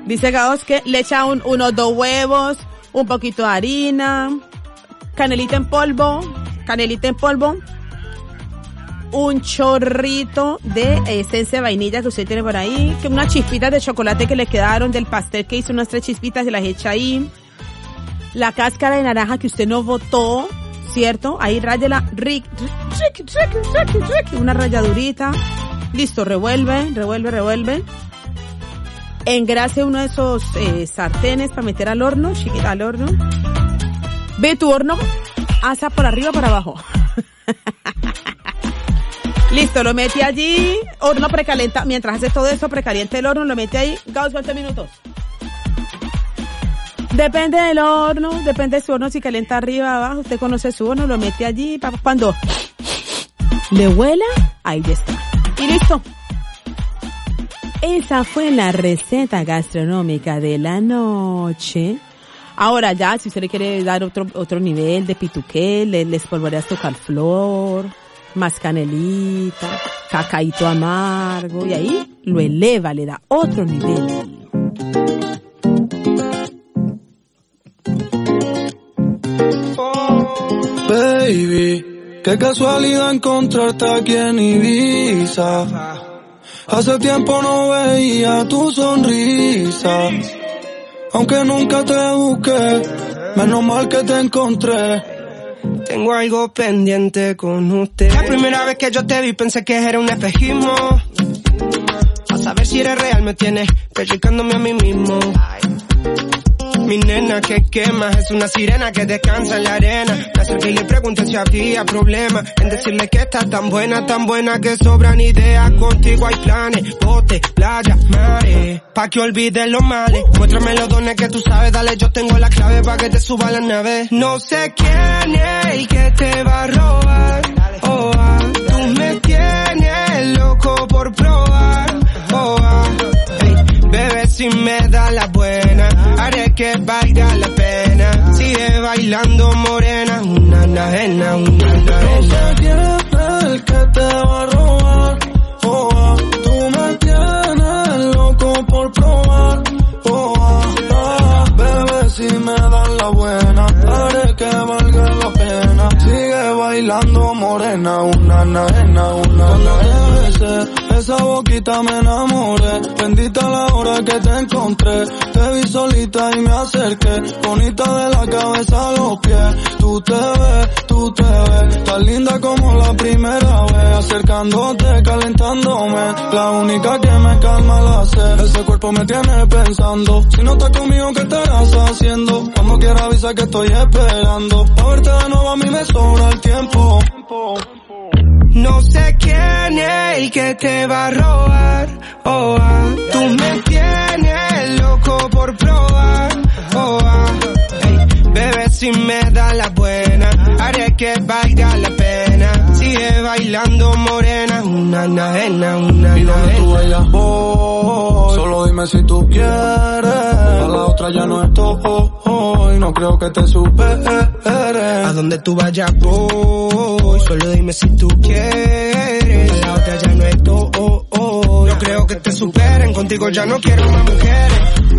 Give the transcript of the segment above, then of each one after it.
Dice Gaos que le echa unos 2 huevos, un poquito de harina, canelita en polvo, un chorrito de esencia de vainilla que usted tiene por ahí, que unas chispitas de chocolate que le quedaron del pastel que hizo, unas 3 chispitas, se las echa ahí. La cáscara de naranja que usted no botó, ¿cierto? Ahí ráyela, una ralladurita. Listo, revuelve. Engrase uno de esos sartenes para meter al horno, chiquita, al horno. Ve tu horno, asa por arriba, para abajo. Listo, lo mete allí, horno precalenta, mientras hace todo eso, precaliente el horno, lo mete ahí. Gaos, ¿cuántos minutos? Depende del horno, depende de su horno, si calienta arriba, abajo, usted conoce su horno, lo mete allí, cuando le huela, ahí ya está. Y listo. Esa fue la receta gastronómica de la noche. Ahora ya, si usted le quiere dar otro nivel de pituqué, le espolvorea azúcar flor, más canelita, cacaíto amargo, y ahí lo eleva, le da otro nivel. Baby, qué casualidad encontrarte aquí en Ibiza. Hace tiempo no veía tu sonrisa. Aunque nunca te busqué, menos mal que te encontré. Tengo algo pendiente con usted. La primera vez que yo te vi pensé que era un espejismo. A saber si eres real me tienes pellizcándome a mí mismo. Mi nena que quema es una sirena que descansa en la arena. Me acerqué y le pregunté si había problema en decirle que estás tan buena que sobran ideas. Contigo hay planes, bote, playa, mare, pa' que olvides los males. Muéstrame los dones que tú sabes, dale, yo tengo la clave pa' que te suba a la nave. No sé quién es y que te va a robar, oh, tú me tienes loco por probar, oh, hey, bebé, si me da la buena, haré que valga la pena. Sigue bailando morena, una nena. No sé quién es el que te va a robar, oh, tú me tienes loco por probar, oh, bebé, si me dan la buena, haré que valga la pena. Sigue bailando morena, una nena. Esa boquita me enamoré, bendita la hora que te encontré. Te vi solita y me acerqué, bonita de la cabeza a los pies. Tú te ves, tan linda como la primera vez. Acercándote, calentándome, la única que me calma la sed. Ese cuerpo me tiene pensando, si no estás conmigo, ¿qué estarás haciendo? Como quiera avisa que estoy esperando, a verte de nuevo a mí me sobra el tiempo. No sé quién es y que te va a robar, oh, tú me tienes loco por probar, oh, hey, bebé, si me da la buena, haré que valga la pena. Sigue bailando morena, una nena. Y donde tú vayas voy, solo dime si tú quieres, a la otra ya no estoy, no creo que te superes. A donde tú vayas voy, solo dime si tú quieres, a la otra ya no estoy, no creo que te superen, contigo ya no quiero más mujeres.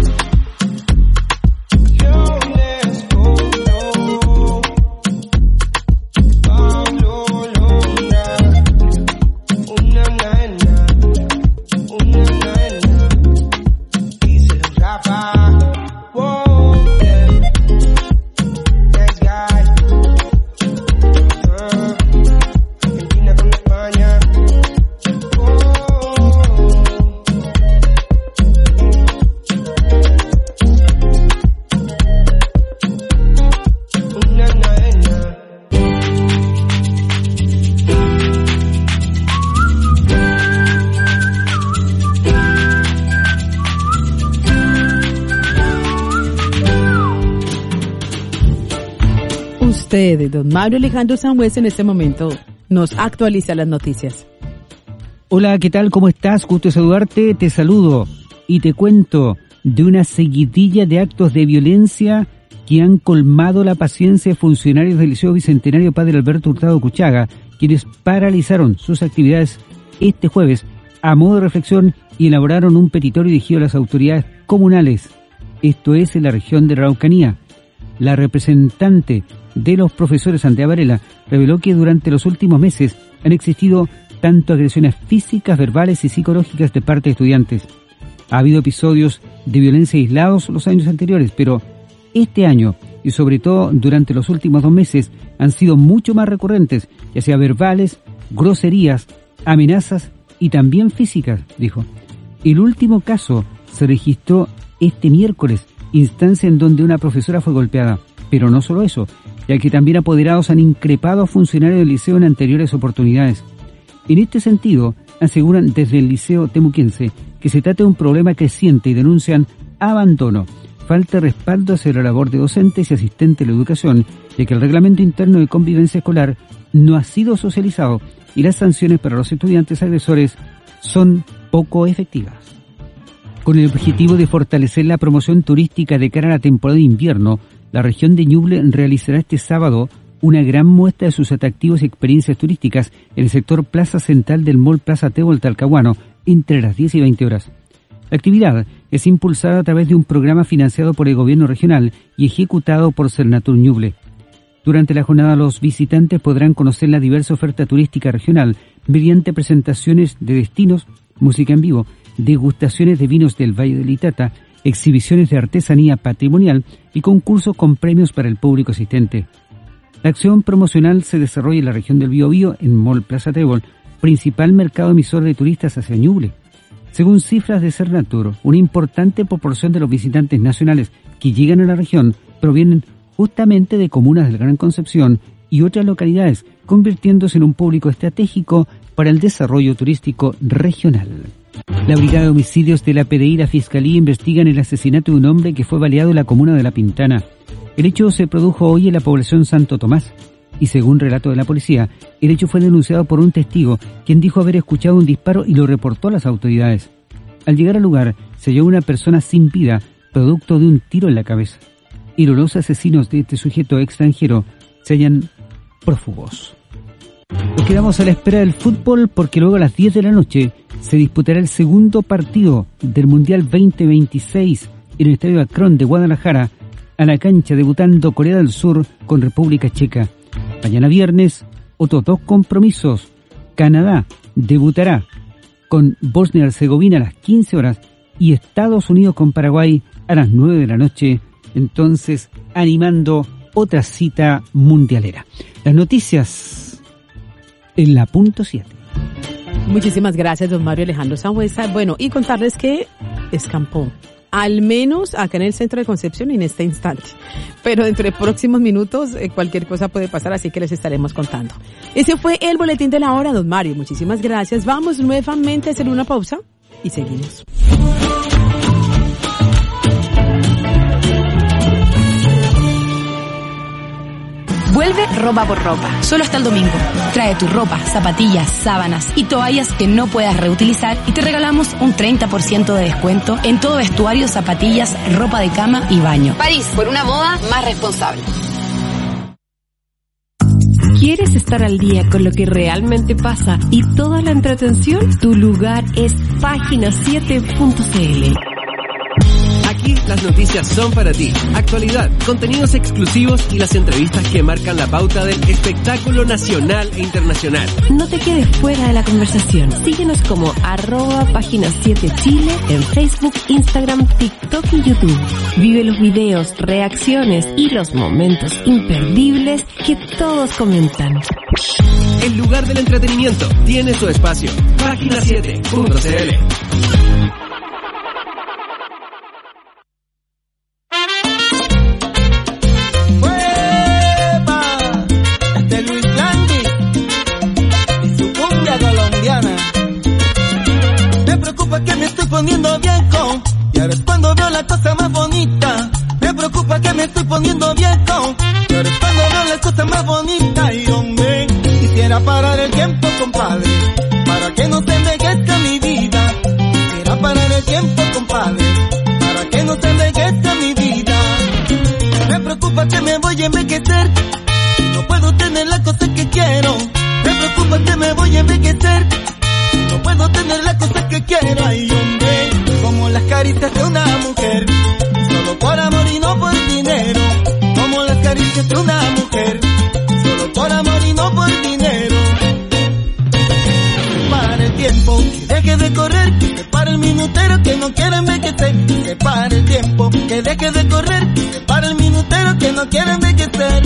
De don Mario Alejandro Sanhuez en este momento nos actualiza las noticias. Hola, ¿qué tal? ¿Cómo estás? Gusto saludarte, te saludo y te cuento de una seguidilla de actos de violencia que han colmado la paciencia de funcionarios del Liceo Bicentenario Padre Alberto Hurtado Kuchaga, quienes paralizaron sus actividades este jueves a modo de reflexión y elaboraron un petitorio dirigido a las autoridades comunales, esto es en la región de Araucanía. La representante de los profesores Santiago Varela reveló que durante los últimos meses han existido tanto agresiones físicas, verbales y psicológicas de parte de estudiantes. Ha habido episodios de violencia aislados los años anteriores, pero este año, y sobre todo durante los últimos 2 meses, han sido mucho más recurrentes, ya sea verbales, groserías, amenazas y también físicas, dijo. El último caso se registró este miércoles, instancia en donde una profesora fue golpeada. Pero no solo eso, ya que también apoderados han increpado a funcionarios del liceo en anteriores oportunidades. En este sentido, aseguran desde el Liceo Temuquense que se trata de un problema creciente y denuncian abandono, falta de respaldo hacia la labor de docentes y asistentes de la educación, ya que el reglamento interno de convivencia escolar no ha sido socializado y las sanciones para los estudiantes agresores son poco efectivas. Con el objetivo de fortalecer la promoción turística de cara a la temporada de invierno, la región de Ñuble realizará este sábado una gran muestra de sus atractivos y experiencias turísticas en el sector Plaza Central del Mall Plaza Tébol Talcahuano entre las 10 y 20 horas. La actividad es impulsada a través de un programa financiado por el gobierno regional y ejecutado por Cernatur Ñuble. Durante la jornada los visitantes podrán conocer la diversa oferta turística regional mediante presentaciones de destinos, música en vivo, degustaciones de vinos del Valle del Itata, exhibiciones de artesanía patrimonial y concursos con premios para el público asistente. La acción promocional se desarrolla en la región del Biobío, en Mall Plaza Tébol, principal mercado emisor de turistas hacia Ñuble. Según cifras de Cernatur, una importante proporción de los visitantes nacionales que llegan a la región provienen justamente de comunas del Gran Concepción y otras localidades, convirtiéndose en un público estratégico para el desarrollo turístico regional. La Brigada de Homicidios de la PDI y la Fiscalía investigan el asesinato de un hombre que fue baleado en la comuna de La Pintana. El hecho se produjo hoy en la población Santo Tomás y, según relato de la policía, el hecho fue denunciado por un testigo quien dijo haber escuchado un disparo y lo reportó a las autoridades. Al llegar al lugar se halló una persona sin vida producto de un tiro en la cabeza. Y los asesinos de este sujeto extranjero se hallan prófugos. Nos quedamos a la espera del fútbol porque luego a las 10 de la noche se disputará el segundo partido del Mundial 2026 en el Estadio Akron de Guadalajara, a la cancha debutando Corea del Sur con República Checa. Mañana viernes, otros 2 compromisos. Canadá debutará con Bosnia y Herzegovina a las 15 horas y Estados Unidos con Paraguay a las 9 de la noche. Entonces, animando otra cita mundialera. Las noticias en la punto 7. Muchísimas gracias, don Mario Alejandro Sangüesa. Bueno, y contarles que escampó, al menos acá en el centro de Concepción en este instante. Pero dentro de próximos minutos cualquier cosa puede pasar, así que les estaremos contando. Ese fue el boletín de la hora, don Mario. Muchísimas gracias. Vamos nuevamente a hacer una pausa y seguimos. Vuelve Ropa por Ropa, solo hasta el domingo. Trae tu ropa, zapatillas, sábanas y toallas que no puedas reutilizar y te regalamos un 30% de descuento en todo vestuario, zapatillas, ropa de cama y baño. París, por una moda más responsable. ¿Quieres estar al día con lo que realmente pasa y toda la entretención? Tu lugar es Página7.cl. Aquí las noticias son para ti. Actualidad, contenidos exclusivos y las entrevistas que marcan la pauta del espectáculo nacional e internacional. No te quedes fuera de la conversación. Síguenos como @Página7Chile en Facebook, Instagram, TikTok y YouTube. Vive los videos, reacciones y los momentos imperdibles que todos comentan. El lugar del entretenimiento tiene su espacio. Página7.cl. Que me estoy poniendo viejo y ahora es cuando veo la cosa más bonita. Me preocupa que me estoy poniendo viejo y ahora es cuando veo la cosa más bonita. Y hombre, quisiera parar el tiempo, compadre, para que no se envejezca mi vida. Quisiera parar el tiempo, compadre, para que no se envejezca mi vida. Me preocupa que me voy a envejecer y no puedo tener la cosa que quiero. Me preocupa que me voy a envejecer, no puedo tener la cosa que quiero. Ay, deje de correr, que para el minutero que no quiere envejecer.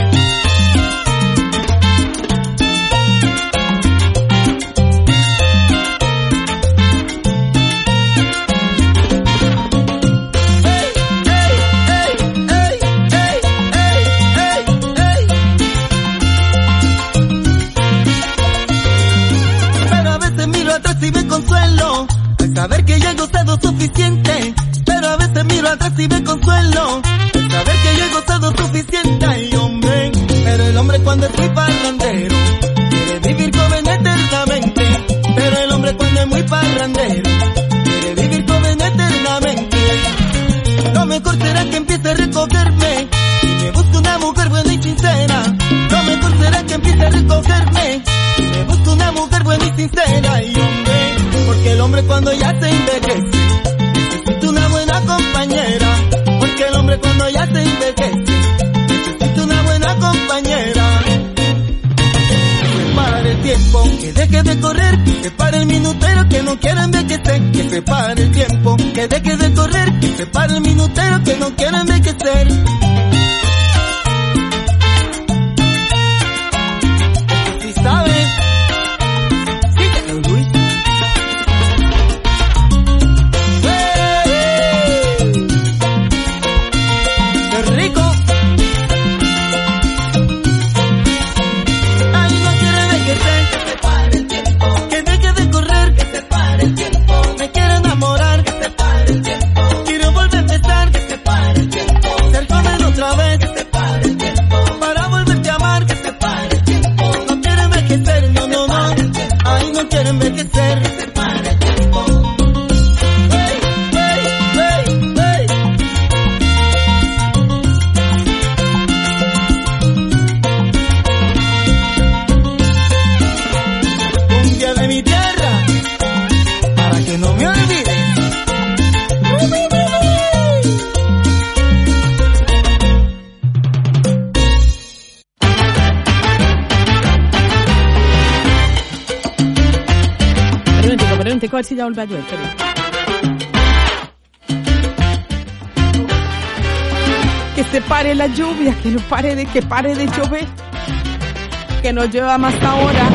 Y me consuelo al saber que ya he gozado suficiente, pero a veces miro atrás y me consuelo al saber que ya he gozado suficiente. Ay, hombre, pero el hombre cuando es muy parrandero quiere vivir joven eternamente, pero el hombre cuando es muy parrandero quiere vivir joven eternamente. Lo mejor será que empiece a recogerme y me busque una mujer buena y sincera. Lo mejor será que empiece a recogerme y me busque una mujer buena y sincera. Y hombre, porque el hombre cuando ya se envejece necesita una buena compañera. Porque el hombre cuando ya se envejece necesita una buena compañera. Que se pare el tiempo, que deje de correr, que pare el minutero que no quiere envejecer. Que se pare el tiempo, que deje de correr, que se pare el minutero que no quiere envejecer. Si sabes, síguelo, Luis. ¡Qué rico! Ay, no quiere envejecer, que se pare el tiempo. Que deje de correr, que se pare el tiempo. Me quiere enamorar, que se pare el tiempo. Quiero volver a empezar, que se pare el tiempo. Ser joven otra vez, que se pare el tiempo. Para volverte a amar, que se pare el tiempo. No quiere envejecer, no, no, no. Ay, no quiere envejecer, que se pare el tiempo. Hey, hey, hey, hey. Cumbia de mi tierra, para que no me olvides. Pero un tico, a ver si ya vuelve a llover. Que se pare la lluvia, que pare de llover. Que no llueva más ahora.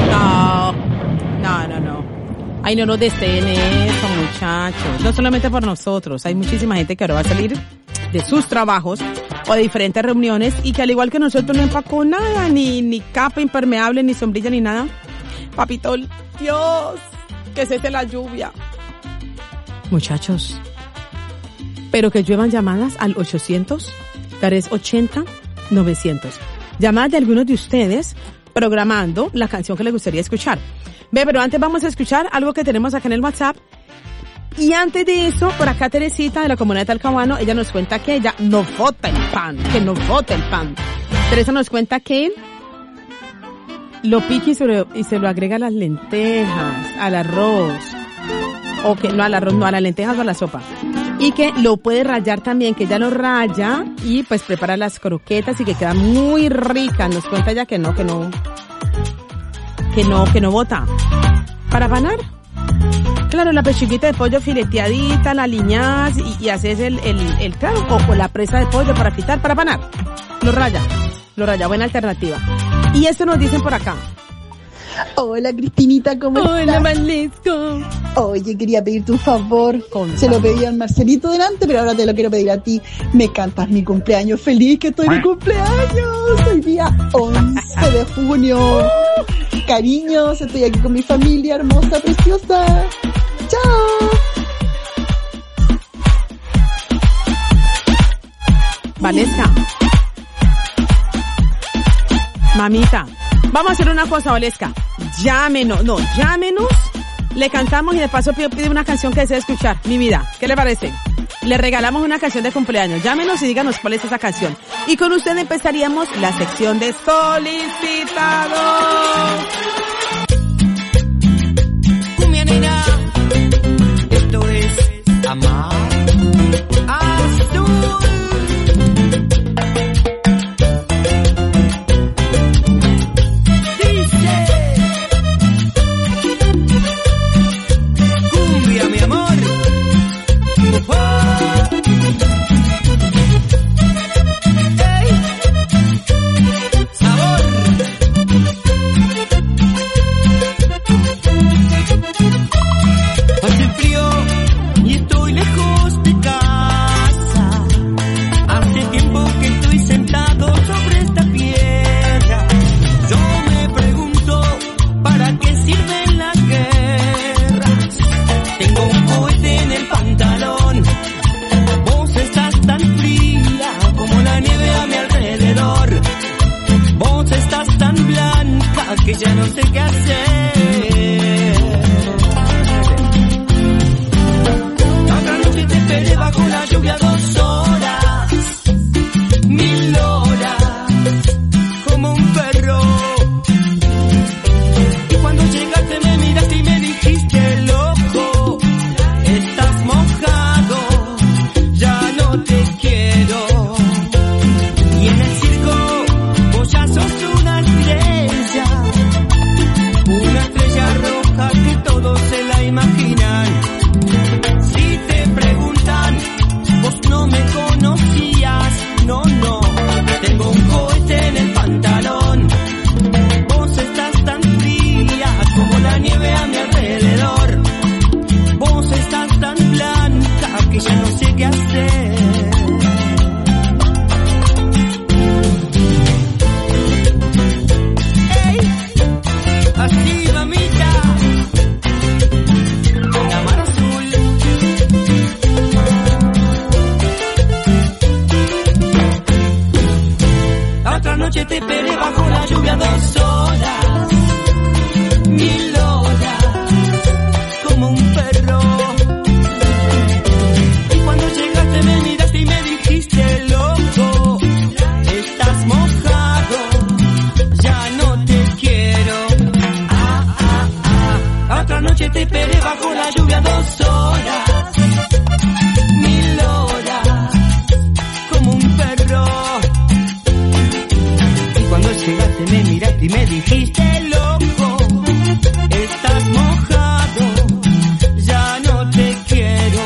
No. Ay, no nos deseen eso, muchachos. No solamente por nosotros. Hay muchísima gente que ahora va a salir de sus trabajos o de diferentes reuniones y que al igual que nosotros no empacó nada, ni capa impermeable, ni sombrilla, ni nada. Papito, Dios, que cese la lluvia. Muchachos, pero que lluevan llamadas al 800-380-900. Llamadas de algunos de ustedes programando la canción que les gustaría escuchar. Pero antes vamos a escuchar algo que tenemos acá en el WhatsApp. Y antes de eso, por acá Teresita de la comunidad de Talcahuano, ella nos cuenta que ella no vota el pan, Teresa nos cuenta que lo pique y se lo agrega a las lentejas, al arroz. O que no al arroz, no a las lentejas o a la sopa. Y que lo puede rallar también, que ella lo raya y pues prepara las croquetas y que queda muy rica. Nos cuenta ella que no bota. ¿Para panar? Claro, la pechuguita de pollo fileteadita, la aliñás y haces el claro, o la presa de pollo para fritar, para panar. Lo raya, buena alternativa. Y esto nos dicen por acá. Hola Cristinita, ¿cómo estás? Hola Valesco. Oye, quería pedirte un favor. Se lo pedí al Marcelito delante, pero ahora te lo quiero pedir a ti. Me cantas mi cumpleaños feliz, que estoy de cumpleaños. Hoy día 11 de junio. Cariños, estoy aquí con mi familia hermosa, preciosa. Chao. Valesca. Mamita. Vamos a hacer una cosa, Valesca. Llámenos. Le cantamos y de paso pide una canción que desea escuchar. Mi vida, ¿qué le parece? Le regalamos una canción de cumpleaños. Llámenos y díganos cuál es esa canción. Y con usted empezaríamos la sección de solicitados. Cumbia nena, esto es Amar Azul. ya no sé qué hacer. Otra noche te esperé bajo la lluvia 2 horas, 1000 horas, como un perro. Y cuando llegaste me miraste y me dijiste, loco, estás mojado, ya no te quiero. Y en el circo vos ya sos una estrella roja que todos se la imaginan. Si te preguntan, vos no me conocías, no, tengo un cohete en el pantalón. Vos estás tan fría como la nieve a mi alrededor. Vos estás tan blanca que ya no sé qué hacer. Así, mamita, con la mano azul. La otra noche te esperé bajo la lluvia 2 horas, 1000 horas, como un perro. Y cuando llegaste me miraste y me dijiste, loco, estás mojado, ya no te quiero. Otra noche te esperé bajo la lluvia 2 horas, 1000 horas, como un perro. Y cuando llegaste me miraste y me dijiste, loco, estás mojado, ya no te quiero.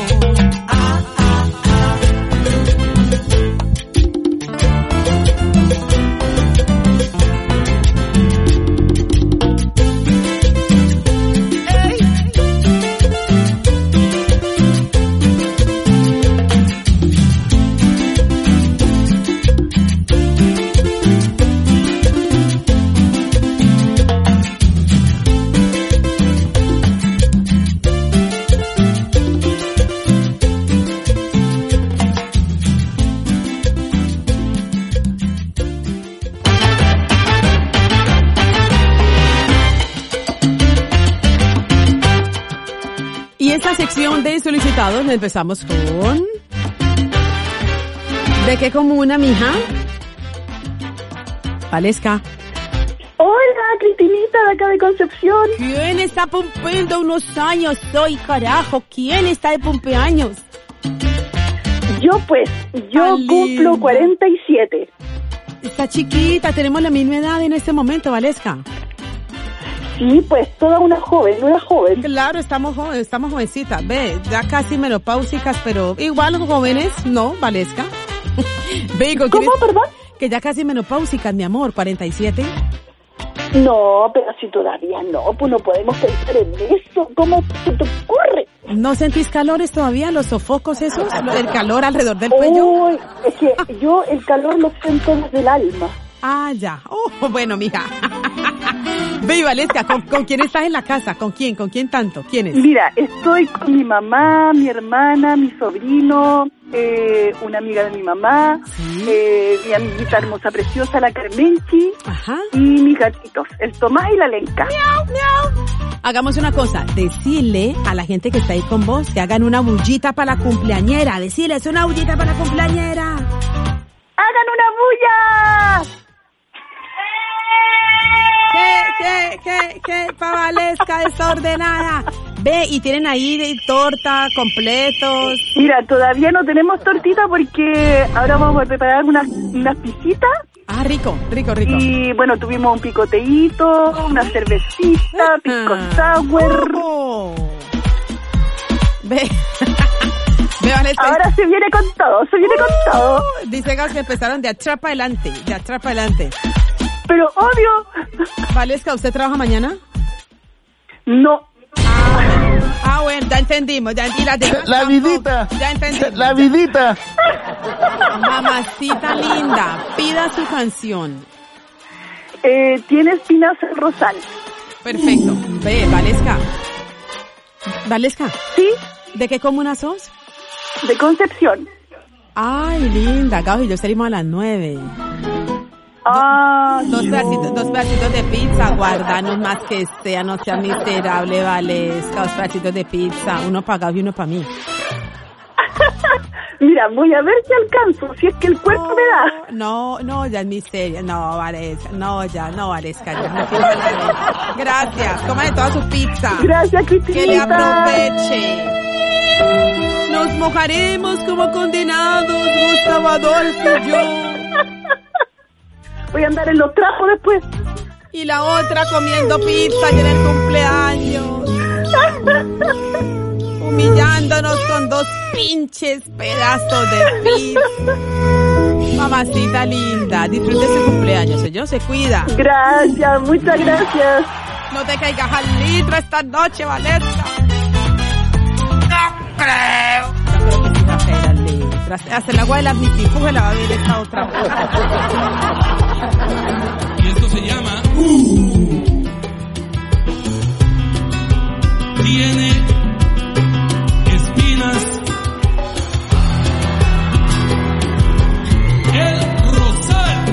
Sección de solicitados, empezamos con... ¿De qué comuna, mija? Valesca. Hola, Cristinita, de acá de Concepción. ¿Quién está cumpliendo unos años hoy, carajo? ¿Quién está de cumpleaños? Yo cumplo 47. Está chiquita, tenemos la misma edad en este momento, Valesca. Sí, pues toda una joven. Claro, estamos jovencitas. Ve, ya casi menopáusicas, pero igual jóvenes, ¿no, Valesca? Ve, ¿Cómo, perdón? Que ya casi menopáusicas, mi amor, 47. No, pero si todavía no, pues no podemos pensar en eso. ¿Cómo se te ocurre? ¿No sentís calores todavía, los sofocos esos? ¿El calor alrededor del cuello? Uy, es que yo el calor lo siento desde el alma. Ah, ya. Oh, bueno, mija. Ve, Valesca, ¿con quién estás en la casa? ¿Con quién? ¿Con quién tanto? ¿Quiénes? Mira, estoy con mi mamá, mi hermana, mi sobrino, una amiga de mi mamá, ¿sí? Mi amiguita hermosa, preciosa, la Carmenchi. Ajá. Y mis gatitos, el Tomás y la Lenca. Miau, miau. Hagamos una cosa, decirle a la gente que está ahí con vos que hagan una bullita para la cumpleañera. Decirles una bullita para la cumpleañera. ¡Hagan una bulla! ¿Qué? Valesca desordenada. Ve, y tienen ahí torta, completos. Mira, todavía no tenemos tortita porque ahora vamos a preparar unas pisitas. Ah, rico. Y bueno, tuvimos un picoteíto, una cervecita, pisco sour. Oh. Ve. Ve, Valesca. Ahora se viene con todo. Dice Gas que empezaron de atrás para adelante. Pero obvio. Valesca, ¿usted trabaja mañana? No. Ah, bueno, ya entendimos. La vidita. Ya entendimos. La vidita. Mamacita linda, pida su canción. Tiene espinas el rosal. Perfecto. Ve, Valesca. ¿Sí? ¿De qué comuna sos? De Concepción. Ay, linda. Gabo y yo salimos a las 9. Dos pedacitos de pizza, guardanos más que sea, no sea miserable, Valesca. 2 pedacitos de pizza, uno pagado y uno para mí. Mira, voy a ver si alcanzo, si es que el cuerpo me da. No, ya es miseria. No, Valesca, ya. No quiero nada. Gracias, coma de toda su pizza. Gracias, Cristina. Que le aproveche. Nos mojaremos como condenados, Gustavo Adolfo y yo. Voy a andar en los trapos después. Y la otra comiendo pizza en el cumpleaños. Humillándonos con 2 pinches pedazos de pizza. Mamacita linda, disfrute su cumpleaños, señor, se cuida. Gracias, muchas gracias. No te caigas al litro esta noche, Valesca. No creo que sí va a caer al litro. Hasta el agua de las misipujas la va a ver esta otra. Y esto se llama Tiene espinas. El rosal.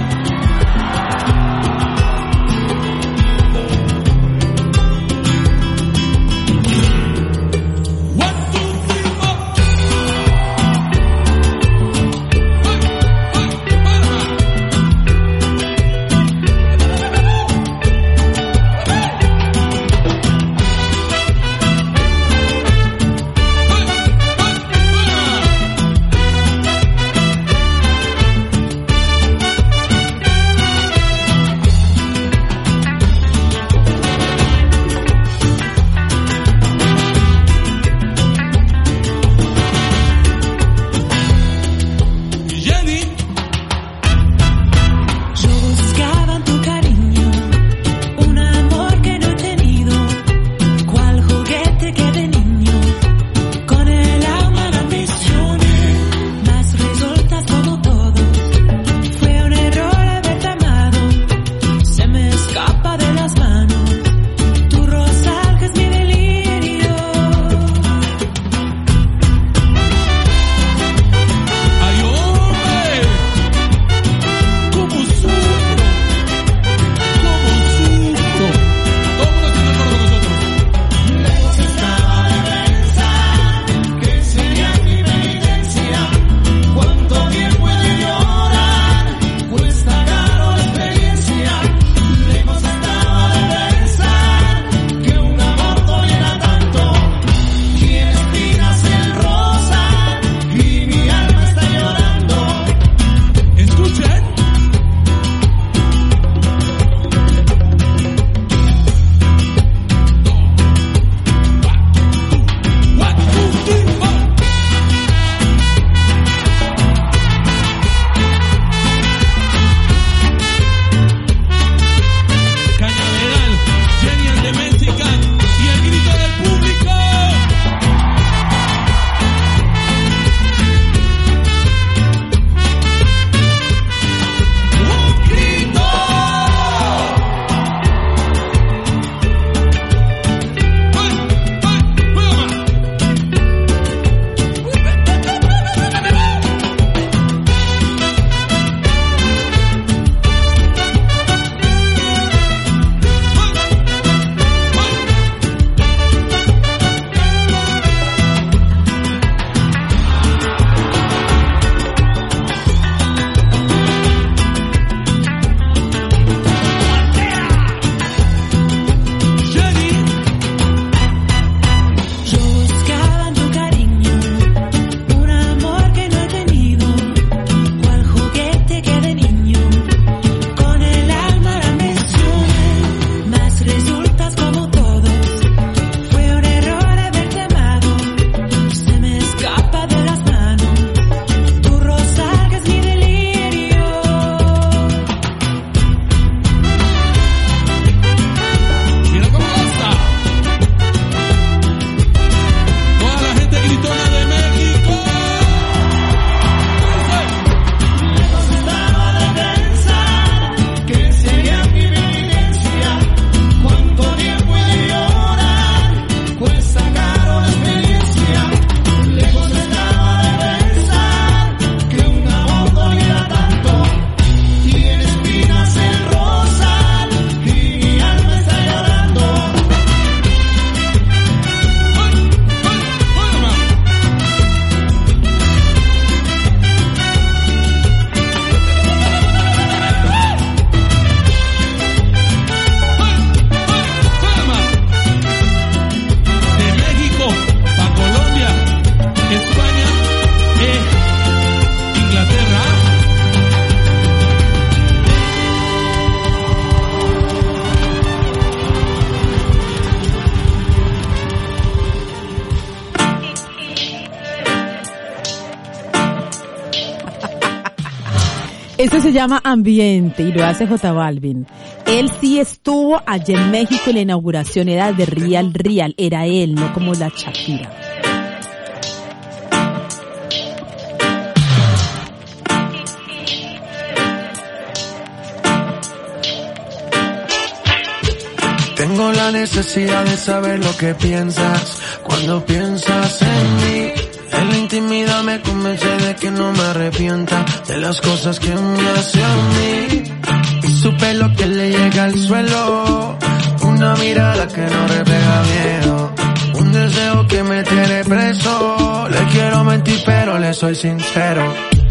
Esto se llama Ambiente y lo hace J Balvin. Él sí estuvo allá en México en la inauguración, era de Real, era él, no como la Shakira. Tengo la necesidad de saber lo que piensas cuando piensas en mí. En la intimidad me convence de que no me arrepienta de las cosas que me hace a mí. Y su pelo que le llega al suelo, una mirada que no refleja miedo, un deseo que me tiene preso. Le quiero mentir pero le soy sincero.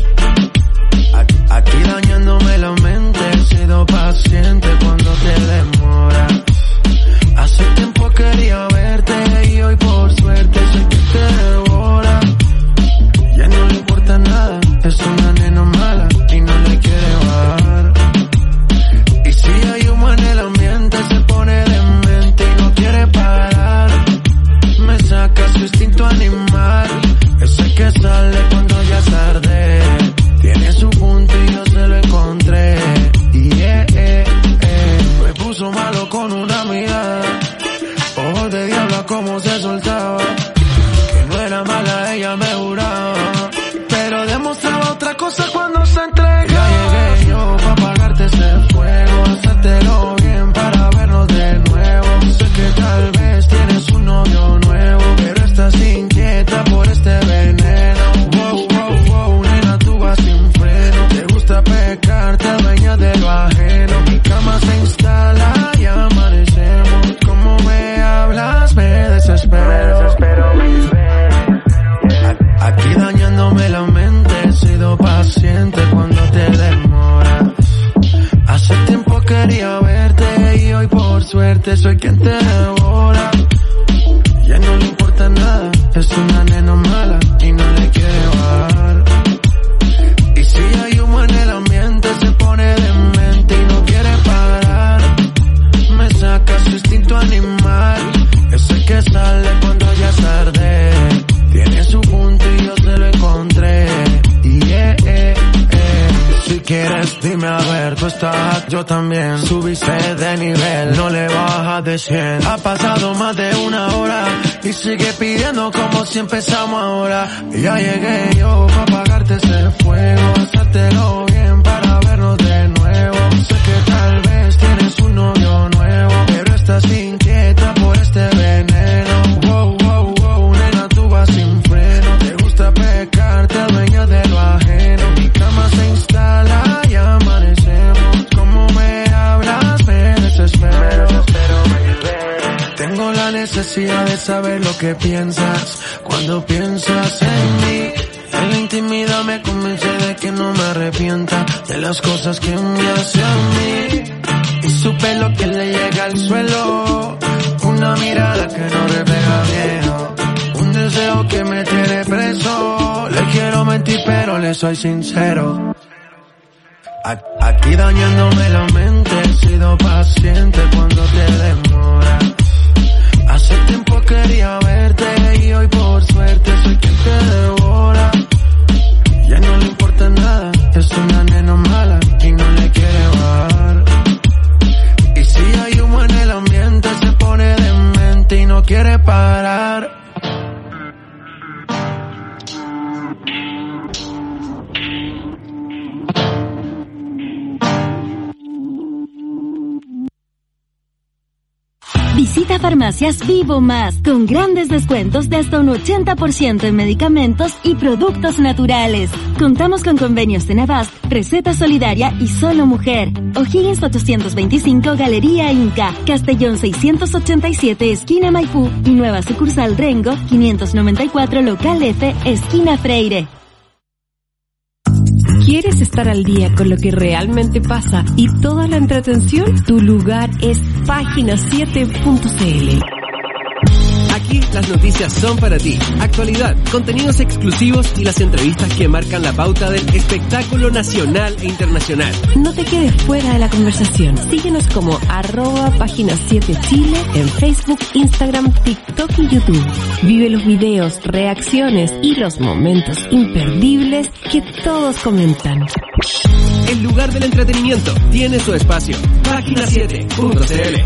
Aquí dañándome la mente, he sido paciente cuando te demoras. Hace tiempo quería verte y hoy por suerte sé que te devora. Ya no le importa nada, es una nena mala y no le quiere bajar. Y si hay humo en el ambiente se pone demente y no quiere parar. Me saca su instinto animal, ese que sale cuando ya es tarde. Tiene su punto y yo se lo encontré. Me puso malo con una mirada, ojos de diablo como se soltaba. Que no era mala, ella me juraba, pero demostraba otra cosa cuando se entrega. Ya llegué yo pa' apagarte ese fuego, hacértelo bien para vernos de nuevo. Sé que tal vez tienes un novio nuevo, pero estás inquieta por este veneno. Wow, wow, wow, nena, tú vas sin freno. Te gusta pecar, te adueñas de lo ajeno. Mi cama se instala y amanecemos. Como me hablas, me desespero. Aquí dañándome la mente, he sido paciente cuando te demoras. Hace tiempo quería verte y hoy por suerte soy quien te devora. Ya no le importa nada, es una nena mala y no le quiere bajar. Y si hay humo en el ambiente se pone demente y no quiere parar. Me saca su instinto animal, ese que sale cuando ya es tarde. Tiene su punto y yo se lo encontré. Si quieres dime a ver, tú estás, yo también. Subiste de nivel, no le bajas de 100. Ha pasado más de una hora y sigue pidiendo como si empezamos ahora. Ya llegué yo pa' apagarte ese fuego, hacértelo bien para vernos de nuevo. Sé que tal vez tienes un novio nuevo, pero estás inquieta por este veneno. Wow, wow, wow, nena, tú vas sin freno. Te gusta pecar, te adueñas de lo ajeno. Mi cama se instala y amanecemos. Como me hablas, me desespero. Tengo la necesidad de saber lo que piensas cuando piensas en mí. En la intimidad me convence de que no me arrepienta de las cosas que me hace a mí. Y su pelo que le llega al suelo, una mirada que no refleja miedo, un deseo que me tiene preso. Le quiero mentir pero le soy sincero. Aquí dañándome la mente, he sido paciente cuando te demoras. Hace tiempo quería verte y hoy por suerte soy quien te devora. Ya no le importa nada, es una nena mala y no le quiere bajar. Y si hay humo en el ambiente se pone demente y no quiere parar. Visita Farmacias Vivo Más, con grandes descuentos de hasta un 80% en medicamentos y productos naturales. Contamos con convenios de Navast, Receta Solidaria y Solo Mujer. O'Higgins 825, Galería Inca, Castellón 687, esquina Maipú y nueva sucursal Rengo 594, local F, esquina Freire. ¿Quieres estar al día con lo que realmente pasa y toda la entretención? Tu lugar es página7.cl. Aquí las noticias son para ti. Actualidad, contenidos exclusivos y las entrevistas que marcan la pauta del espectáculo nacional e internacional. No te quedes fuera de la conversación. Síguenos como @página7chile en Facebook, Instagram, TikTok y YouTube. Vive los videos, reacciones y los momentos imperdibles que todos comentan. El lugar del entretenimiento tiene su espacio. Página7.cl.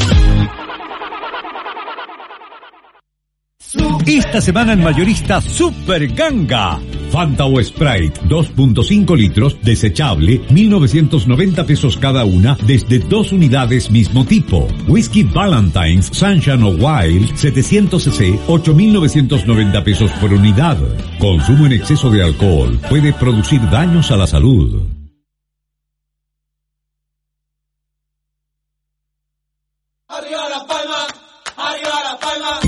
Esta semana en Mayorista Super Ganga. Fanta o Sprite 2.5 litros desechable, 1.990 pesos cada una, desde 2 unidades mismo tipo. Whisky Valentine's Sunshine o Wild 700 cc, 8.990 pesos por unidad. Consumo en exceso de alcohol puede producir daños a la salud. Arriba la palma, arriba la palma.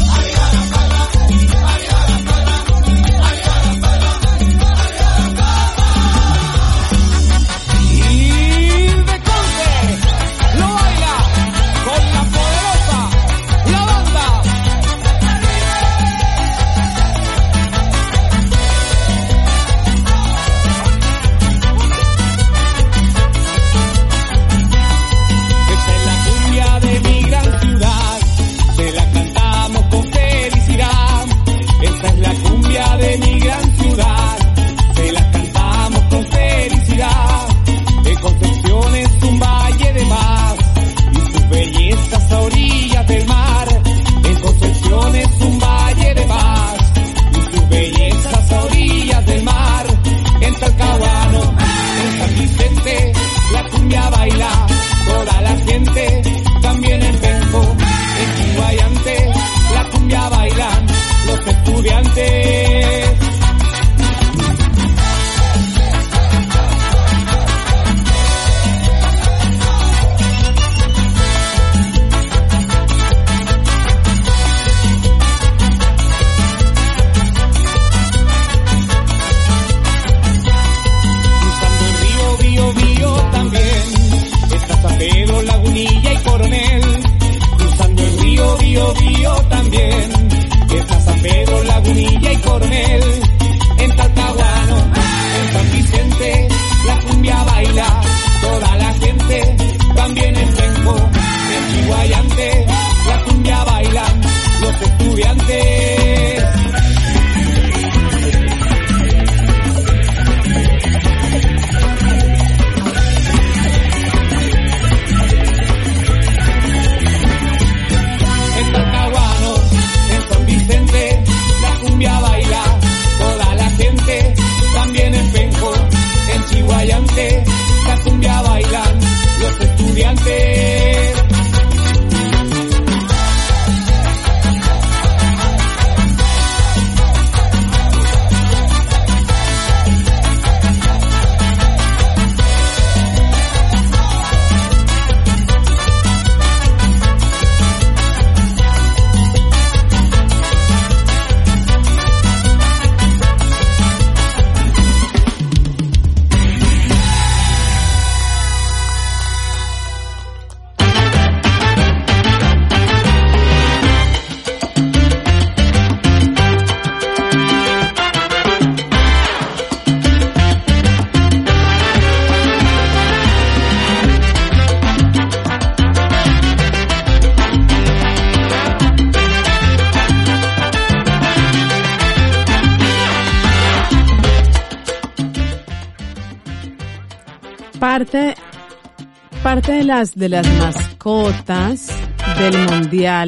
Parte de las mascotas del mundial,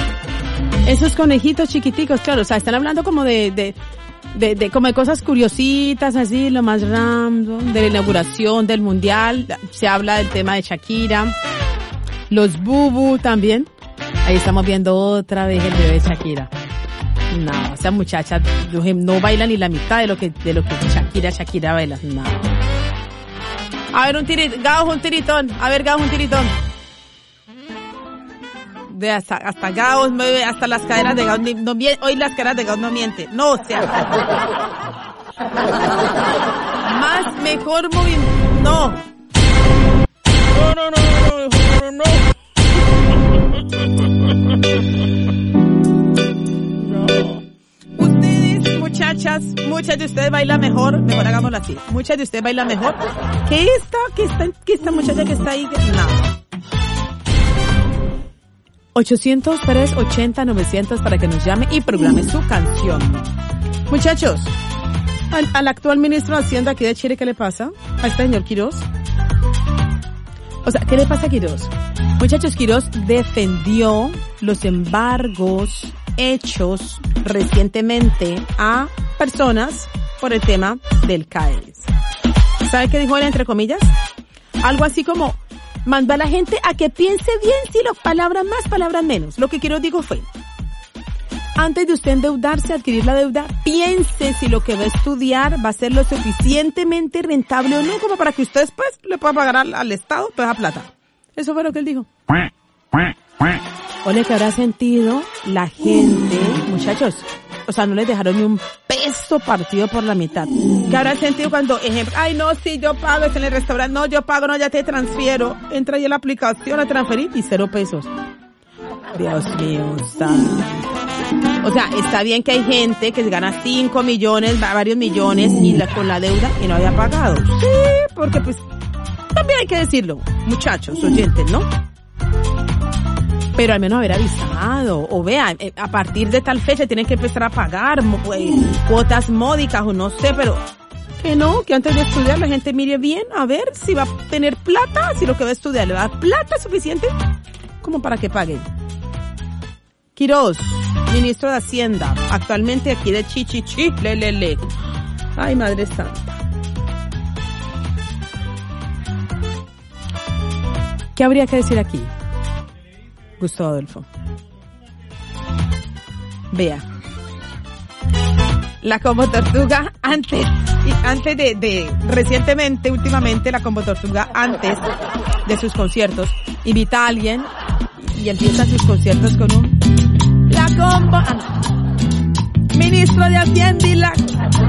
esos conejitos chiquiticos, claro, o sea, están hablando como de como de cosas curiositas, así, lo más random, de la inauguración del mundial. Se habla del tema de Shakira, los Bubu también. Ahí estamos viendo otra vez el bebé de Shakira. No, esa muchacha no baila ni la mitad de lo que Shakira baila. No. A ver, Gao, un tiritón. A ver, Gao, un tiritón. De hasta Gao, hasta las caderas de Gao. Hoy las caderas de Gao no mienten. No, o sea. Más, mejor movimiento. No. No. Ustedes, muchas de ustedes bailan mejor hagámoslo así. Muchas de ustedes bailan mejor que esta muchacha que está ahí. No. 800-380-900 para que nos llame y programe su canción. Muchachos, al actual ministro de Hacienda aquí de Chile, ¿qué le pasa? A este señor Quirós. O sea, ¿qué le pasa a Quirós? Muchachos, Quirós defendió los embargos hechos recientemente a personas por el tema del CAES. ¿Sabe qué dijo él, entre comillas? Algo así como, mandó a la gente a que piense bien si las palabras más, palabras menos. Lo que Quirós dijo fue, antes de usted endeudarse, adquirir la deuda, piense si lo que va a estudiar va a ser lo suficientemente rentable o no, como para que usted después le pueda pagar al Estado toda esa plata. Eso fue lo que él dijo. Ole, que habrá sentido la gente, muchachos, o sea, no les dejaron ni un peso partido por la mitad. ¿Qué habrá sentido cuando, ejemplo, ay no, sí, yo pago, es en el restaurante, no, yo pago, no, ya te transfiero, entra ahí en la aplicación a transferir y 0 pesos. Dios mío, santo. O sea, está bien que hay gente que gana 5 millones, varios millones y con la deuda y no había pagado. Sí, porque pues también hay que decirlo, muchachos, oyentes, ¿no? Pero al menos haber avisado, o vean, a partir de tal fecha tienen que empezar a pagar cuotas módicas o no sé, pero que no, que antes de estudiar la gente mire bien a ver si va a tener plata, si lo que va a estudiar le va a dar plata suficiente como para que paguen. Quirós, ministro de Hacienda, actualmente aquí de Chichichi, lelele. Ay, Madre Santa. ¿Qué habría que decir aquí? Gustavo Adolfo. Vea. La Combo Tortuga antes recientemente, últimamente, la Combo Tortuga antes de sus conciertos invita a alguien y empieza sus conciertos con un La Combo, ministro de Hacienda y la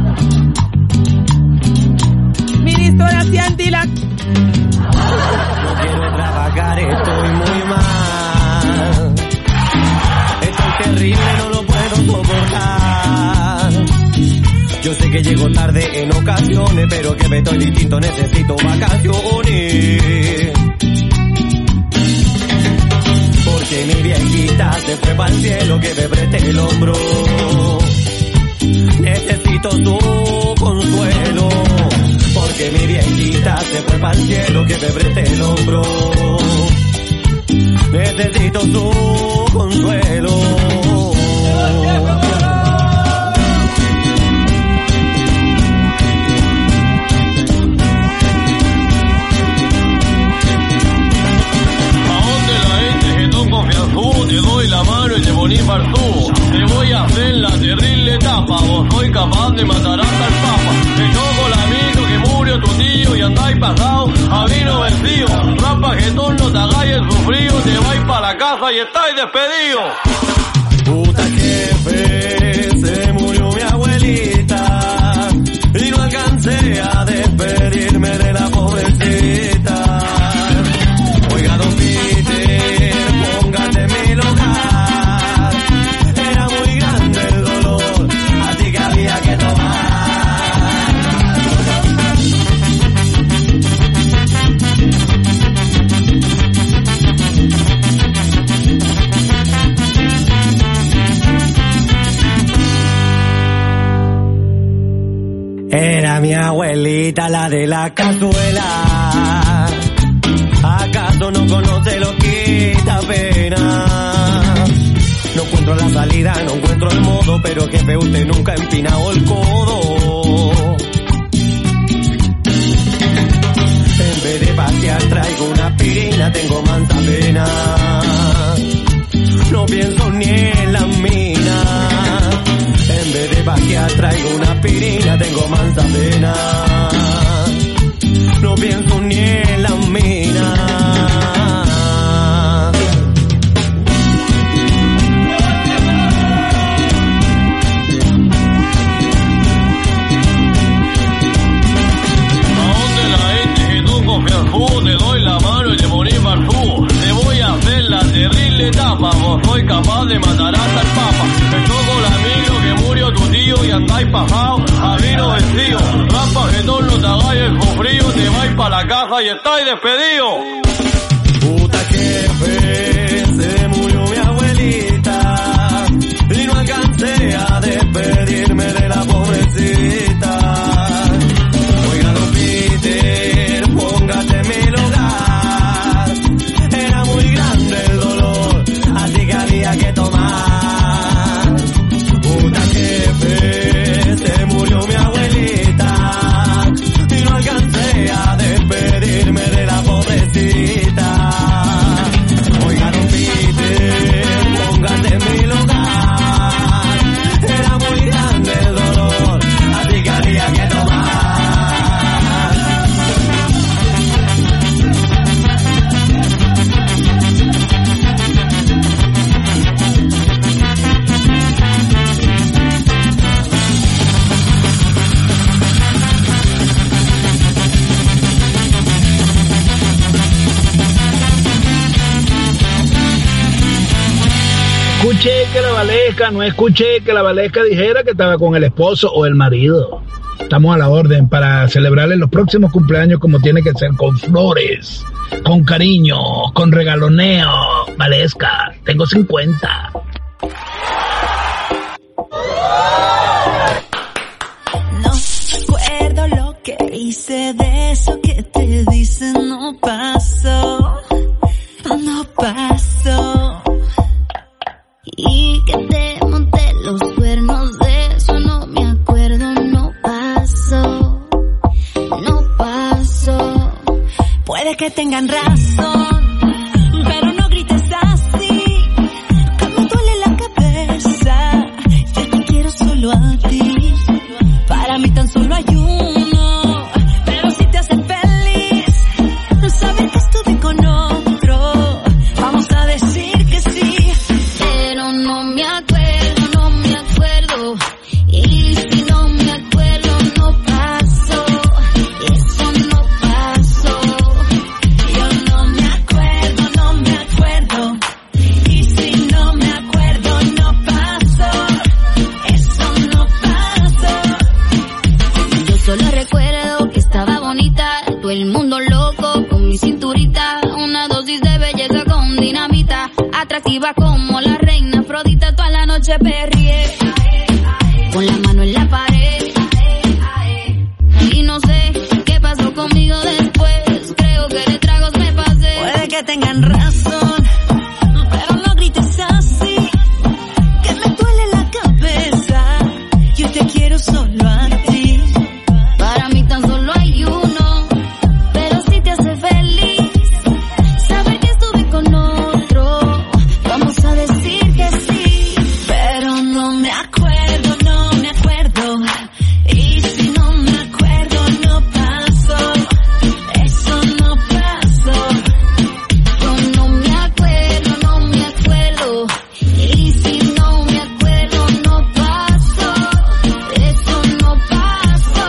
ministro de Hacienda y la no quiero trabajar, estoy muy mal, estoy terrible, no lo puedo soportar. Yo sé que llego tarde en ocasiones, pero que me estoy distinto, necesito vacaciones. Porque mi viejita se fue pa'l cielo, que me preste el hombro. Necesito su consuelo. Porque mi viejita se fue pa'l cielo, que me preste el hombro. Necesito su consuelo. Te doy la mano y te poní partú. Te voy a hacer la terrible etapa. Vos soy capaz de matar hasta el papa. Te choco el amigo que murió tu tío y andáis pasado a vino vencido. Rapa que tú no te hagáis el sufrido. Te vais pa' la casa y estáis despedidos. Puta jefe, se murió mi abuelita y no alcancé a despedirme de la pobrecita. Oiga, don Peter, póngate en mi lugar. Era muy grande el dolor, así que había que tomar. Era mi abuelita la de la cazuela. ¿Acaso no conoce lo que da pena? No encuentro la salida, no encuentro el modo, pero jefe, usted nunca ha empinado el codo. En vez de pasear traigo una aspirina, tengo manta pena. No pienso ni en la mina. En vez de pasear traigo una aspirina, tengo manta pena. No pienso ni en la mina. Te doy la mano y te morí partú. Te voy a hacer la terrible etapa. Vos soy capaz de matar hasta el papa. Te choco el amigo que murió tu tío y andáis pasado a vino vencido. Rampa que tú no te hagáis el sufrido. Te vais pa' la casa y estáis despedidos. Puta jefe, se murió mi abuelita y no alcancé a despedirme de la pobrecita. no escuché que la Valesca dijera que estaba con el esposo o el marido. Estamos a la orden para celebrarle los próximos cumpleaños como tiene que ser, con flores, con cariño, con regaloneo. Valesca, tengo 50. No recuerdo lo que hice, de eso que te dicen no pasó, no pasó. Y que te monté los cuernos, de eso no me acuerdo, no pasó, no pasó. Puede que tengan razón, pero no grites así, que me duele la cabeza. Yo te quiero solo a ti, para mí tan solo hay uno, pero si te hace feliz saber que estuve con otro, vamos a decir que sí. Pero no me acuerdo, y si no me acuerdo no pasó, eso no pasó. Yo no me acuerdo, y si no me acuerdo no pasó, eso no pasó. Yo solo recuerdo que estaba bonita, todo el mundo loco con mi cinturita, una dosis de belleza con dinamita, atractiva como la reina Afrodita, toda la noche perrié, con la mano en la pared, y no sé qué pasó conmigo después, creo que de tragos me pasé. Puede que tengan razón, pero no grites así, que me duele la cabeza. Yo te quiero solo a ti, para mí tan solo hay uno, pero si te hace feliz saber que estuve con otro, vamos a decir que sí. Pero no me acuerdo, y si no me acuerdo no pasó, eso no pasó. Yo no me acuerdo, y si no me acuerdo no pasó, eso no pasó.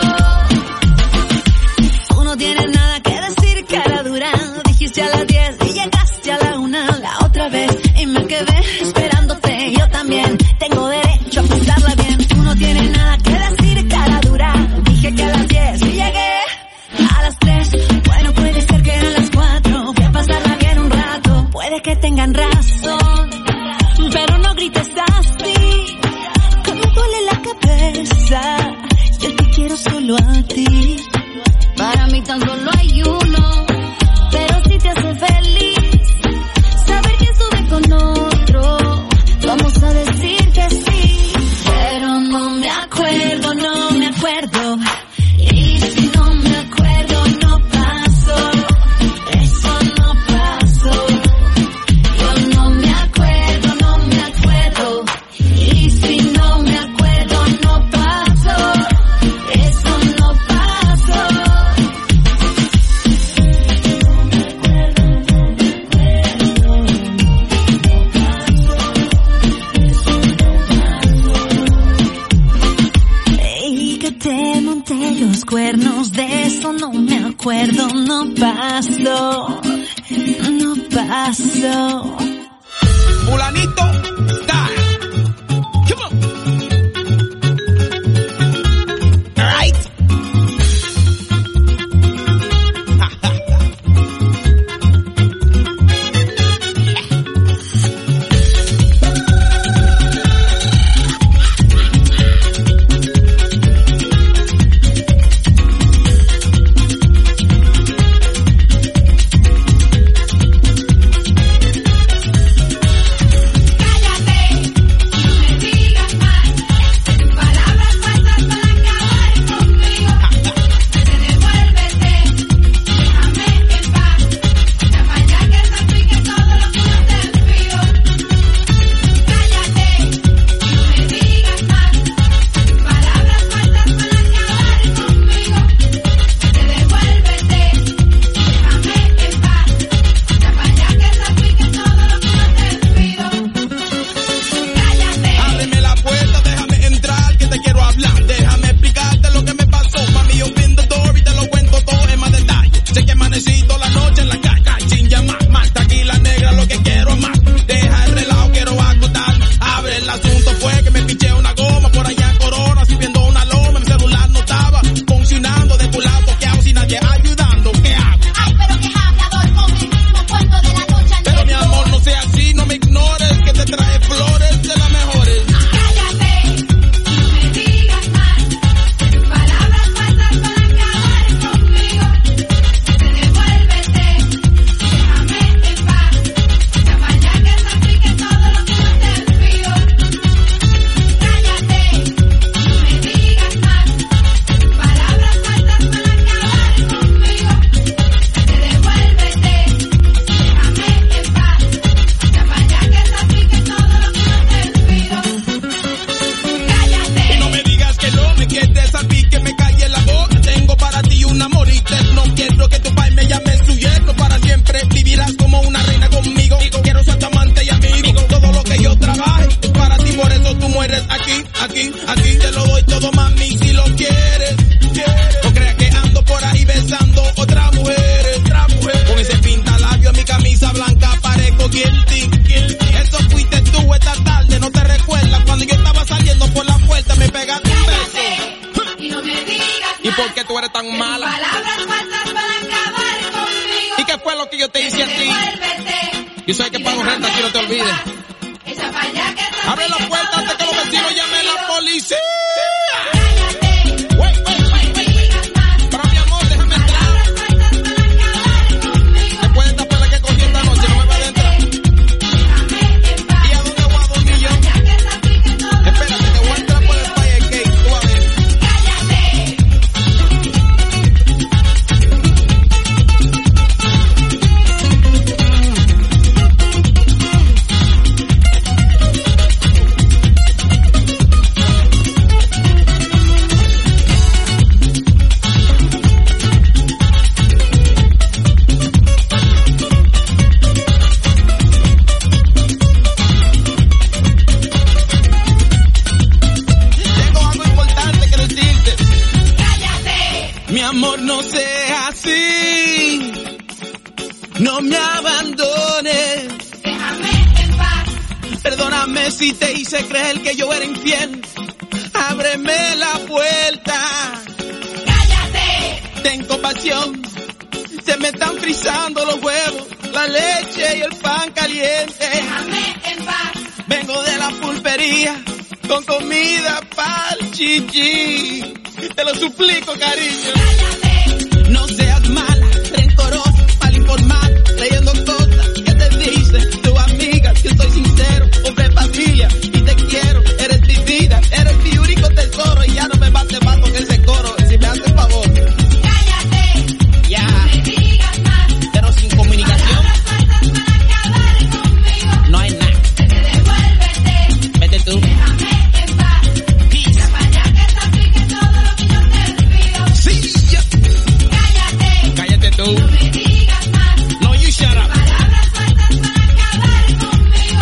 Tú no tienes nada que decir, cara dura, dijiste a las 10 y llegaste a la 1 la otra vez, y me quedé esperándote, yo también tengo derecho a pasarla bien. Tú no tienes nada que decir, cara dura, dije que a las 10 y llegué a las 3, bueno puede ser que eran las 4, voy a pasarla bien un rato. Puede que tengan razón, pero no grites así, que me duele la cabeza. Yo te quiero solo a ti, para mí tan solo hay uno, pero si te hace feliz saber que estuve con otro, vamos a decir que sí. Pero no me acuerdo, y si no me acuerdo no pasó, eso no pasó. Yo no me acuerdo, y si no me acuerdo no pasó, eso no pasó. Y que te monté los cuernos, de eso no me acuerdo, no pasó, no pasó. Fulanito, style. Come on. All right. Palabras falsas para acabar conmigo. ¿Y qué fue lo que yo te hice a ti? Devuélvete. Yo sé que pago renta, aquí no te olvides. Echa pa' allá que estás Abre la puerta antes que los vecinos llamen a la policía. No seas así, no me abandones, déjame en paz. Perdóname si te hice creer que yo era infiel, ábreme la puerta. Cállate. Ten compasión, se me están frizando los huevos, la leche y el pan caliente. Déjame en paz. Vengo de la pulpería con comida pa'l chichi, te lo suplico, cariño. Cállate. No seas mala, rencorosa, mal informada, leyendo cosas que te dice tu amiga. Que soy sincero, hombre familia, y te quiero. Eres mi vida, eres mi único tesoro. Y ya no me bates más con ese coro, si me haces favor. Cállate. Ya. No me digas más. Pero sin comunicación. Palabras falsas para acabar conmigo. No hay nada. Devuélvete. Vete tú. Déjame en paz. Echa pa' allá que te aplique todo lo que yo te pido. Sí, ya. Cállate tú. No me digas más. No, you shut up. Palabras falsas para acabar conmigo.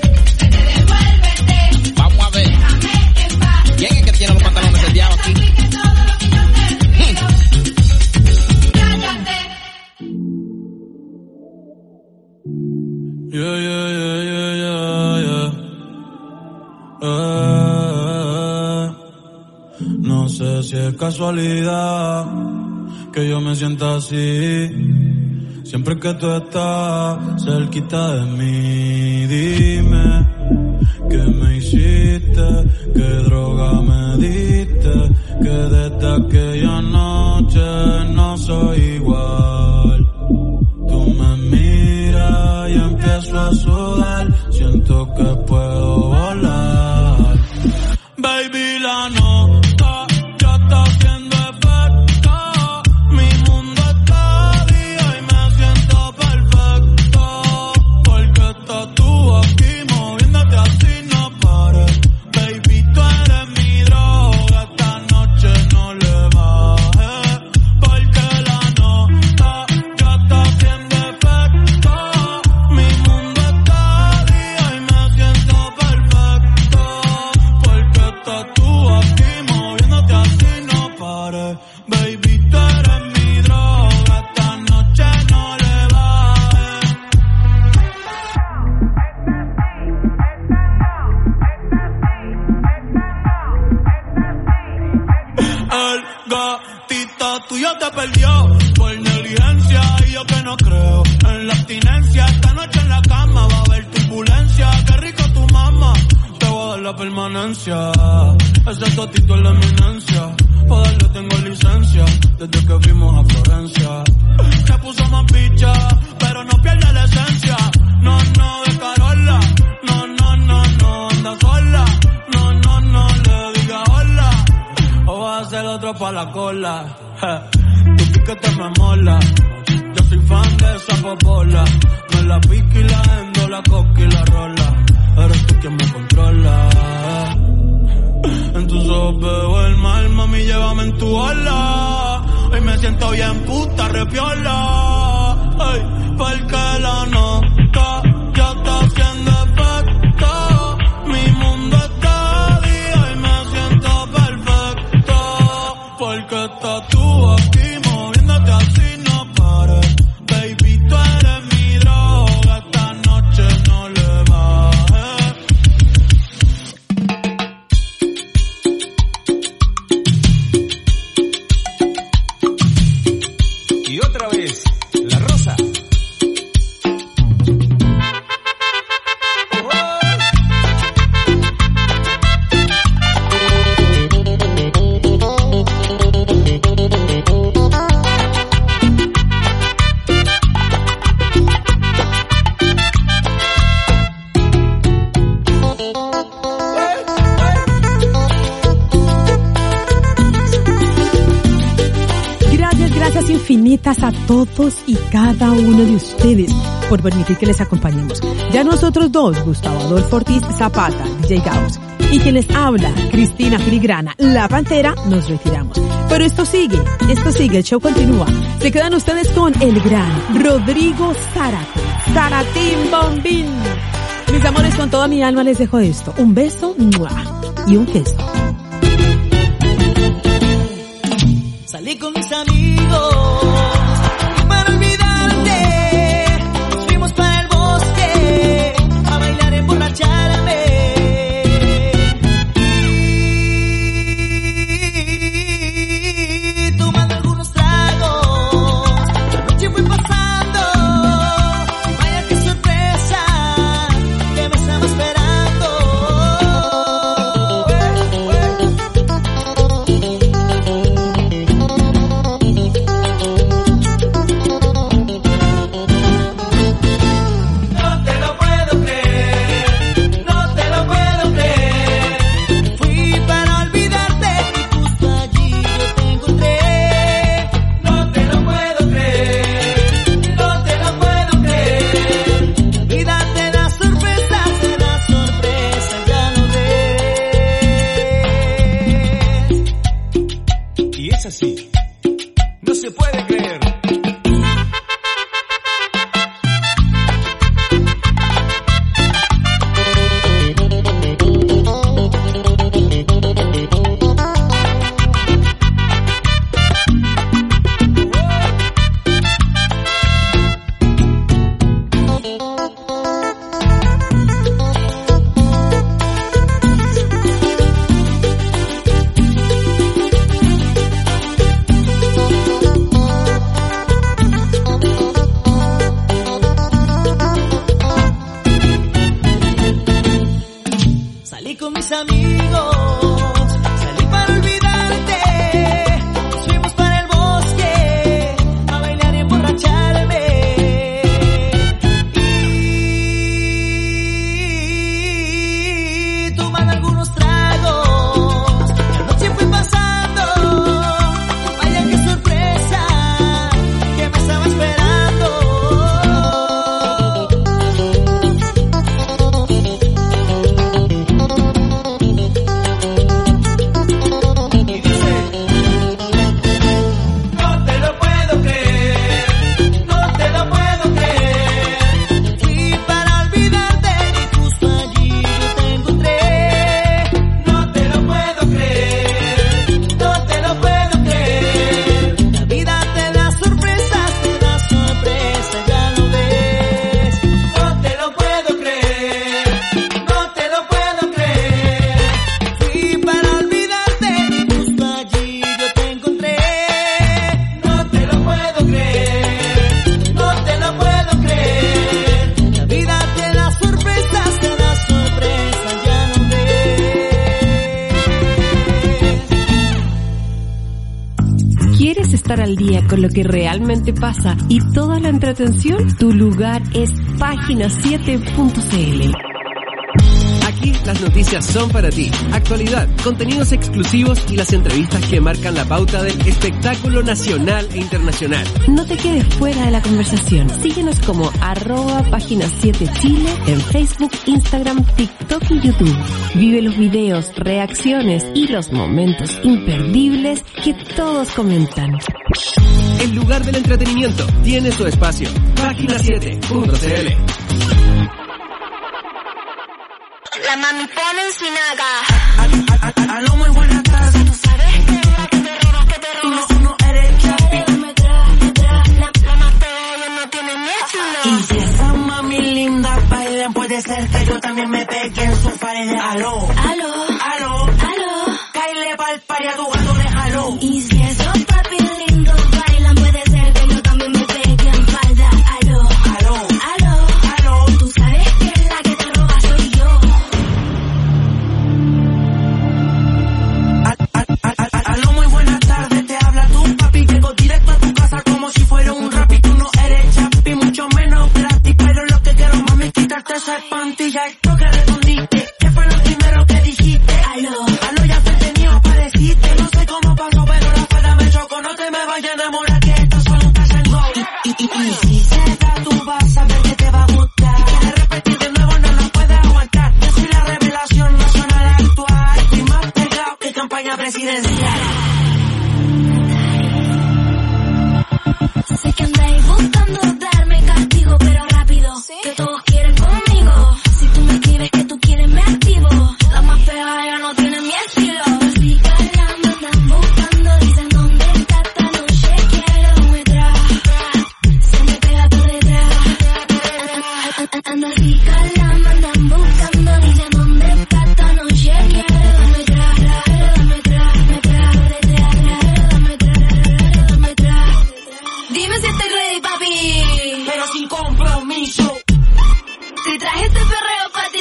Devuélvete. Vamos a ver. Déjame en paz. ¿Quién es que tiene los pantalones seteados aquí? Aplique todo lo que yo te pido. Cállate. Yeah, yeah, yeah, yeah, yeah, yeah. No sé si es casualidad que yo me sienta así, siempre que tú estás cerquita de mí. Dime, ¿qué me hiciste? ¿Qué droga me diste? Que desde aquella noche no soy igual. Tú me miras y empiezo a sudar, siento que puedo volar. Baby, la nota ya está haciendo efecto. Mi mundo está día y me siento perfecto. Porque estás tú aquí moviéndote así, no pares. Baby, tú eres mi droga, esta noche no le bajes. Porque la nota ya está haciendo efecto. Mi mundo está día y me siento perfecto. Porque estás tú aquí moviéndote así, no pares. Baby, tú eres mi droga, esta noche no le bajes. El gatito tuyo te perdió por negligencia y yo que no creo en la abstinencia. Esta noche en la cama va a haber turbulencia. Qué rico tu mamá, te voy a dar la permanencia. Ese totito es la eminencia, para darle tengo licencia. Desde que fuimos a Florencia se puso más picha, pero no pierde la esencia. No, no, de Carola. No, no, no, no, anda sola. No, no, no, le diga hola. O va a ser otro pa' la cola. Tu piquete me mola. Yo soy fan de esa popola. Me la pica y la endo, la coca y la rola. Eres tú quien me controla. En tus ojos veo el mal, mami, llévame en tu ola. Hoy me siento bien puta, repiola. Ay, porque la nota ya está haciendo efecto. Mi mundo está día y me siento perfecto. Porque estás tú aquí moviéndote así, no pares. Baby, tú eres mi droga, esta noche no le bajes. Y otra vez, La Rosa. Infinitas a todos y cada uno de ustedes por permitir que les acompañemos. Ya nosotros dos, Gustavo Adolfo Ortiz Zapata, DJ Gauss, y quien les habla, Cristina Filigrana, la Pantera, nos retiramos. Pero esto sigue, el show continúa. Se quedan ustedes con el gran Rodrigo Zárate, Zaratín Bombín. Mis amores, con toda mi alma les dejo esto. Un beso, ¡mua! Y un queso. Salí con mis amigos y para olvidarte fuimos para el bosque a bailar, emborracharme y tomando algunos tragos. La noche fue pasando y vaya qué sorpresa que me estaba esperando. Al día con lo que realmente pasa y toda la entretención, tu lugar es página7.cl. Aquí las noticias son para ti. Actualidad, contenidos exclusivos y las entrevistas que marcan la pauta del espectáculo nacional e internacional. No te quedes fuera de la conversación. Síguenos como @página7chile en Facebook, Instagram, TikTok y YouTube. Vive los videos, reacciones y los momentos imperdibles que todos comentan. El lugar del entretenimiento tiene su espacio. Página7.cl. La mami pone en Sinaga. Aló, muy buenas tardes. Tú sabes que tú no eres chapi. La más pega no tiene ni chulo. Y si esa mami linda bailan, puede ser que yo también me pegue en su pared. Aló, caile pa'l paria, tu gato déjalo. Y si esos papi lindos bailan, puede ser que yo enamora que esto solo estás en go. Y si se da, tú vas a ver que te va a gustar. Si quieres repetir de nuevo, no lo puedes aguantar. Yo soy la revelación nacional actual. Estoy más pegado que campaña presidencial. Sé que andáis buscando darme castigo, pero rápido, que todos quieren conmigo. Si tú me escribes que tú quieres, me activo. La más fea ya no tiene mi estilo. Así calando, andan buscando, dicen dónde está esta noche. Quiero demuestrar, se me pega por detrás. Ando así calando, andan buscando, dicen dónde está esta noche. Quiero demuestrar, dime si estoy ready, papi, pero sin compromiso.